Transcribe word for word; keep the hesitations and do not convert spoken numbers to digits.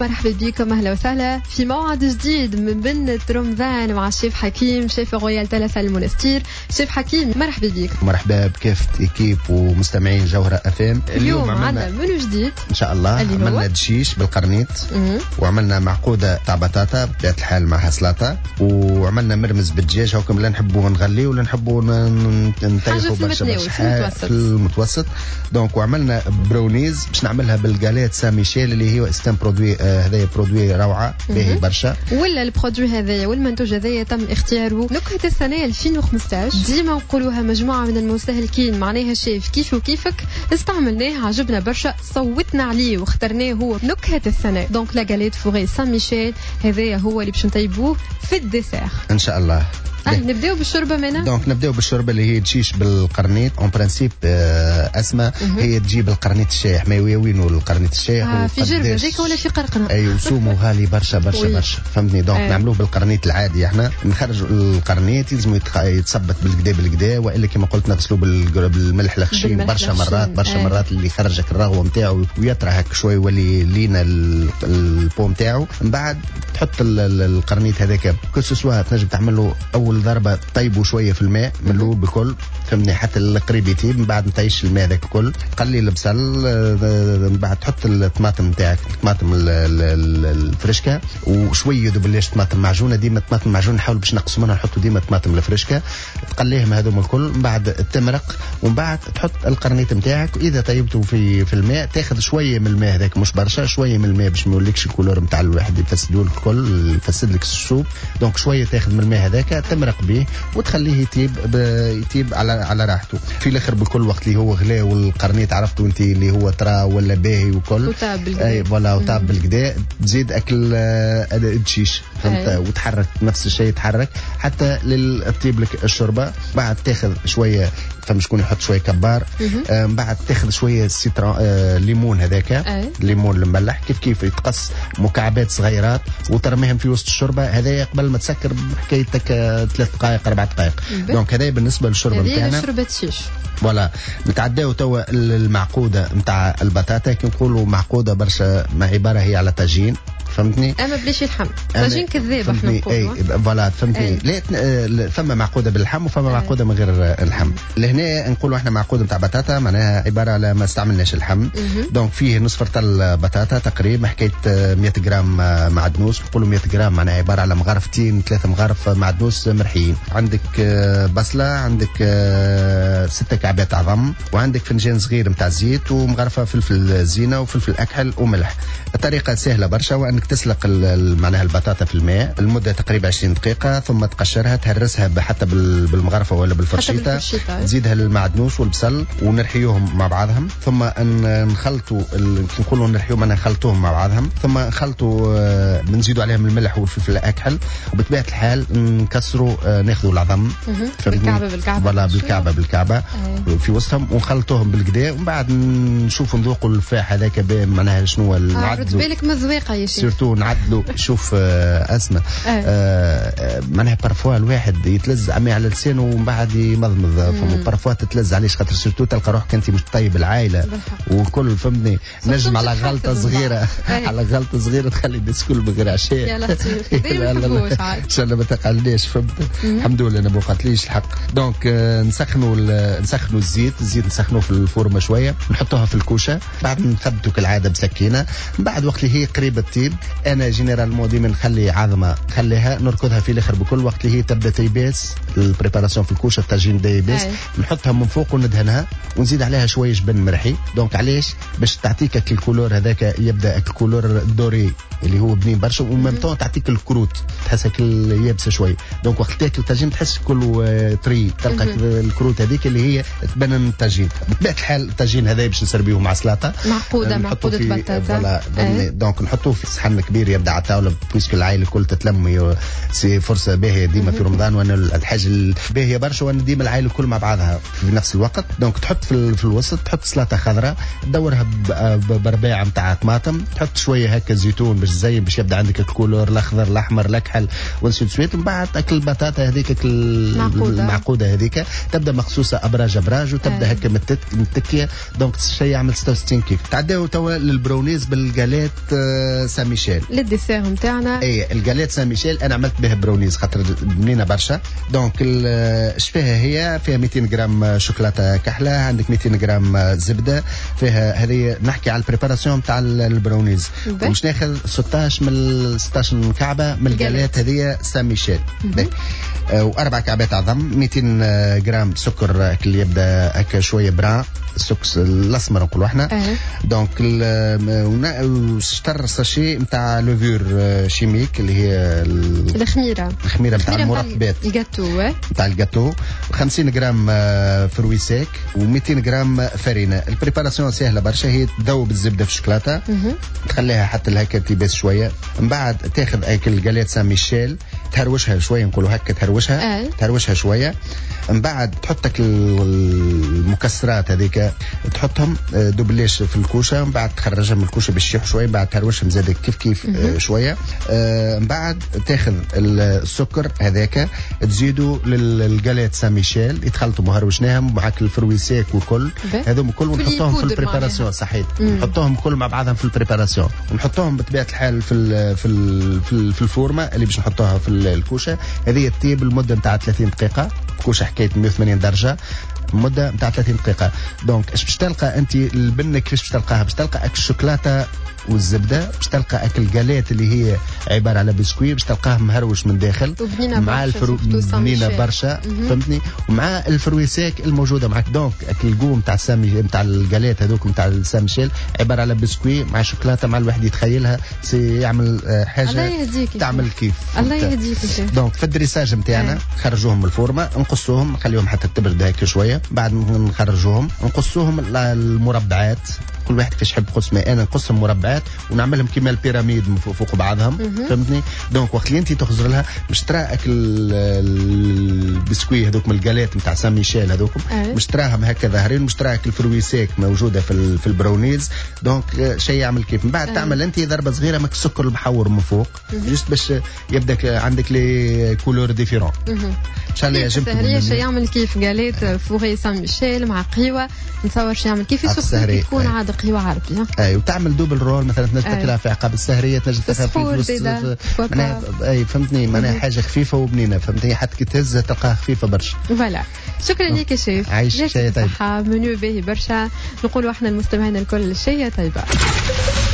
مرحبا بكم، اهلا وسهلا في موعد جديد من بنة رمضان مع الشيف حكيم، شيف رويال تلفا المنستير. شيف حكيم مرحبا بك. مرحبا بكافة ايكيب ومستمعين جوهرة افام. اليوم عندنا منو جديد ان شاء الله. عملنا دشيش بالقرنيط، وعملنا معقودة تاع بطاطا بطبيعة الحال معها سلطة، وعملنا مرمز بالدجاج. هاكم لا نحبوا نغلي ولا نحبوا نطيحوا برشا برشا في المتوسط. دونك وعملنا برونيز باش نعملها بالجاليت سان ميشيل اللي هي استان برودوي. آه هذايا برودوي روعة باهي برشا. ولا البرودوي هذايا والمنتوج هذايا تم اختياره نكهة السنة ألفين وخمسطاش. ديما نقولوها مجموعة من المستهلكين، معناها شيف كيف وكيفك استعملناه عجبنا برشا، صوتنا عليه واخترناه هو نكهة السنة. دونك لا جاليت فوري سان ميشيل هذايا هو اللي باش نطيبوه في الديسير ان شاء الله. أه نبداو بالشوربه منا. دونك نبداو بالشوربه اللي هي تجيش بالقرنيط اون برانسيب. آه اسماء هي تجي بالقرنيط الشايح. ما وينو القرنيط الشايح آه في جربه هذيك ولا في قرقنه؟ اي وسومو غالي برشا برشا برشا فهمتني. دونك آه. نعملوه بالقرنيط العادي. احنا نخرجوا القرنيط يلزم يتثبت بالكدا بالكدا، والا كما قلت نغسلوه بالملح الخشين برشا مرات برشا آه. مرات اللي خرجك الرغوه نتاعو ويطرى هك شوي ولي لينا البو نتاعو. من بعد تحط القرنيط هذاك كسوسوا تنجم تعمله اول ضربه طيبه شويه في الماء من الاول بكل فهمني حتى القريب يطيب. من بعد نطيش الماء ذاك الكل، تقلي البصل. من بعد تحط الطماطم نتاعك، الطماطم الفريشكا وشويه دوبلاش طماطم معجونه. ديما الطماطم المعجونه نحاول باش نقصوا منها نحطوا ديما الطماطم الفريشكا، تقليهم هذوما الكل. من بعد تمرق، ومن بعد تحط القرنيط نتاعك. واذا طيبته في في الماء تاخذ شويه من الماء هذاك، مش برشا، شويه من الماء باش ما يوليكش الكولور نتاع الواحد يفسدوا لك الكل، يفسد لك السوب. دونك شويه تاخذ من الماء هذاك تمرق به وتخليه يطيب يطيب على على راحته. في الاخر بكل وقت اللي هو غلا والقرنيط عرفتوا انت اللي هو ترى ولا باهي وكل وطاب بالكدا. اي فوالا وطاب بالكدا. تزيد اكل الدشيش فهمت، وتحرك نفس الشيء يتحرك حتى للطيب لك الشوربه. بعد تاخذ شويه فما شكون يحط شويه كبار. آه بعد تاخذ شويه سيترون آه ليمون هذاك الليمون المملح كيف كيف يتقص مكعبات صغيرات وترميهم في وسط الشوربه. هذايا قبل ما تسكر بحكايتك ثلاث دقائق اربع دقائق. دونك هذايا بالنسبه للشوربه نتاعنا. هذه شوربه شيش فوالا. نتعداو توا المعقوده نتاع البطاطا. كي نقولوا معقوده برشا ما عباره هي على طاجين فهمتني. اما بلاش اللحم طاجين كذاب احنا نقولوا. اي فوالا فهمتني. لا فما معقوده باللحم وفما معقوده من غير اللحم. لهنا نقولوا احنا معقوده نتاع بطاطا معناها عباره على ما استعملناش اللحم. دونك فيه نصف رطل بطاطا تقريبا حكايه مية غرام معدنوس. نقولوا مية غرام معناها عباره على مغرفتين ثلاثه مغارف معدنوس مرحيين. عندك بصله، عندك ستة كعبات عظم، وعندك فنجان صغير نتاع زيت، ومغرفه فلفل زينه وفلفل اكحل وملح. الطريقه سهله برشا، وانك تسلق معناها البطاطا في الماء لمده تقريبا عشرين دقيقه، ثم تقشرها تهرسها حتى بالمغرفه ولا بالفرشيطه، تزيدها المعدنوس والبصل ونرحيوهم مع بعضهم. ثم نخلطوا نقولوا نرحيوهم انا نخلطوهم مع بعضهم. ثم نخلطوا بنزيدوا عليهم الملح والفلفل الاكحل، وبطبيعه الحال نكسروا ناخذوا العظم بالكعبه بالكعبه ولا بالكعبه بالكعبه في وسطهم ونخلطوهم بالكدا. ومن بعد نشوفوا نذوقوا الفاح هذاك معناها شنو نعدلوا بالك مذوقه يا شيخ. سيرتو نعدلوا. شوف آه اسمع آه معناها بارفوا الواحد يتلز عمي على لسانه ومن بعد يمضمض فم بارفوا تتلز عليه خاطر سيرتو تلقى روحك انت مش طيب العائله وكل فهمني نجم على غلطه صغيره على غلطه صغيره تخلي الناس الكل من غير عشاء. يا لطيف ان شاء الله ما تقلناش فهمت. الحمد لله انا ما قاتليش الحق. دونك آه نسخنوا نسخنوا الزيت الزيت نسخنوه في الفورمه شويه، نحطوها في الكوشه، بعد نثبتوا كالعاده بسكينه. من بعد وقت اللي هي قريبه تطيب انا جينيرالمون ديما نخلي عظمه نخليها نركضها في الاخر بكل وقت اللي هي تبدا تيباس البريباراسيون في الكوشه الطاجين بدا يباس نحطها من فوق وندهنها ونزيد عليها شويه جبن مرحي. دونك علاش باش تعطيك الكولور هذاك يبدا الكولور الدوري اللي هو بنين برشا، وميم طون تعطيك الكروت تحسك يابسه شويه. دونك وقت تاكل الطاجين تحس كله طري، تلقى الكروت هذيك اللي هي تبنن الطاجين. بطبيعه الحال الطاجين هذا باش نسربيوه مع سلطه معقوده معقوده بطاطا. دونك نحطوه في صحن كبير يبدا على الطاوله بويسك العائله الكل تتلم. سي فرصه باهيه ديما في رمضان، وانا الحاجه الباهيه برشا وانا ديما العائله الكل مع بعضها في نفس الوقت. دونك تحط في, في الوسط تحط سلطه خضراء تدورها برباعه نتاع طماطم، تحط شويه هكا زيتون باش زي باش يبدا عندك الكولور الاخضر الاحمر الاكحل ونسيت سويت. من بعد اكل البطاطا هذيك المعقوده هذيك تبدا مقصوصه ابراج ابراج وتبدا هكا متكيه. دونك الشيء يعمل ستة وستين كيف. تعداو توا للبرونيز بالجاليت سان ميشيل. ميشيل. للديسير نتاعنا اي الجاليت سان ميشيل انا عملت بها براونيز خاطر بنينه برشا. دونك اش فيها هي فيها مئتين غرام شوكولاته كحله، عندك مئتين غرام زبده فيها. هذه نحكي على البريباراسيون تاع البراونيز. مش ناخذ ستطاش من ستطاش كعبه من الجاليت هذه سان ميشيل واربع كعبات عظم، مئتين غرام سكر اللي يبدا هكا شويه بران السكر الاسمر نقولوا احنا. أه. دونك شطر ساشي نتاع لوفور شيميك اللي هي الخميره الخميره نتاع المرطبات الجاتو نتاع الجاتو، خمسين غرام فروي سيك و200 غرام فرينه. البريباراسيون سهله برشا، هي تذوب الزبده في الشوكولاته تخليها حتى لهكا تيبس شويه، من بعد تاخذ هيك الجاليت سان ميشيل تهروشها شويه نقولوا هكا تهروشها أه. تهروشها شويه، من بعد تحطك المكسرات هذيك تحطهم دوبليش في الكوشه، من بعد تخرجها من الكوشه بالشيح شويه، من بعد تهروشهم زادك كيف كيف آه شويه. آه من بعد تاخذ السكر هذاك تزيدوا للجاليت سان ميشيل يتخلطوا مهروشناهم معك الفروي سيك والكل هذوم الكل ونحطوهم في البريباراسيون. صحيح نحطوهم كل مع بعضهم في البريباراسيون ونحطوهم بطبيعه الحال في ال في ال في, ال في الفورمه اللي باش نحطوها في الكوشه. هذه تطيب المده نتاع ثلاثين دقيقه، كوشه حكايه مئة وثمانين درجه مده نتاع ثلاثين دقيقه. دونك اش باش تلقى انت البنه كيفاش باش تلقاها؟ باش تلقى اكل الشوكولاته والزبده، باش تلقى اكل جاليت اللي هي عباره على بسكوي، باش تلقاه مهروش من داخل مع الفرو بنينه برشا فهمتني، ومع الفروي سيك الموجوده معك. دونك اكل الجو نتاع السامي نتاع الجاليت هذوك نتاع السان ميشيل عباره على بسكوي مع شوكولاته، مع الواحد يتخيلها سي يعمل حاجه تعمل كيف. الله يهديك. دونك في الدريساج نتاعنا خرجوهم من الفورمه، نقصوهم نخليهم حتى تبرد هيك شويه، بعد نخرجوهم نقصوهم المربعات، كل واحد كيفاش يحب قسمه. انا نقصهم مربعات ونعملهم كيما البيراميد فوق بعضهم فهمتني. دونك وقت اللي انت تخزر لها باش ترى اكل البسكوي هذوك من الجاليت نتاع سان ميشيل هذوك باش تراهم هكا ظاهرين، باش ترى اكل الفروي سيك موجوده في في البراونيز. دونك شيء يعمل كيف. من بعد أه. تعمل انت ضربه صغيره من السكر المحور من فوق جست باش يبدا عندك لي كولور ديفيرون. ان شاء الله يعجبكم. السهريه شيء يعمل كيف جاليت فوري سان ميشيل مع قهوه، نتصور شيء يعمل كيف السهريه تكون عاد قهوه عربي. اي وتعمل دوبل رول مثلا تنجم تاكلها في عقاب السهريه، تنجم تاكلها في معناها اي فهمتني معناها حاجه خفيفه وبنينه فهمتني، حتى كي تهزها تلقاها خفيفه برشا. فوالا شكرا لك يا شيف. عايش شيء طيب. منيو باهي برشا، نقولوا احنا المستمعين الكل شيء طيبه.